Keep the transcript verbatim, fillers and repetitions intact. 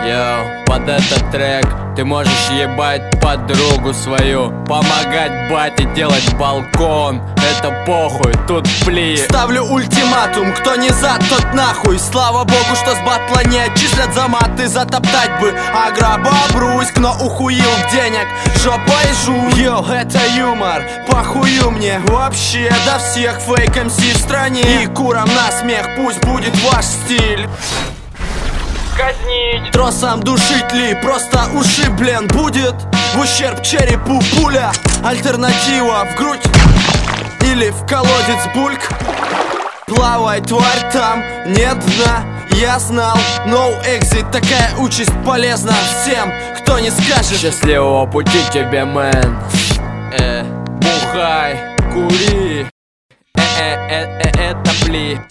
Йоу, под этот трек ты можешь ебать подругу свою, помогать бате делать балкон. Это похуй, тут пли. Ставлю ультиматум, кто не за, тот нахуй. Слава богу, что с батла не отчислят за маты. Затоптать бы агробобруськ, но ухуил денег жопой жу. Йоу, это юмор, похую мне вообще до всех фейк эм си в стране. И курам на смех, пусть будет ваш стиль. Казнить. Тросом душить ли, просто ушиблен будет в ущерб черепу пуля. Альтернатива в грудь или в колодец бульк. Плавай, тварь, там нет дна. Я знал, no exit, такая участь полезна всем, кто не скажет. Счастливого пути тебе, мэн. э, Бухай, кури. Э-э-э-э, это пли.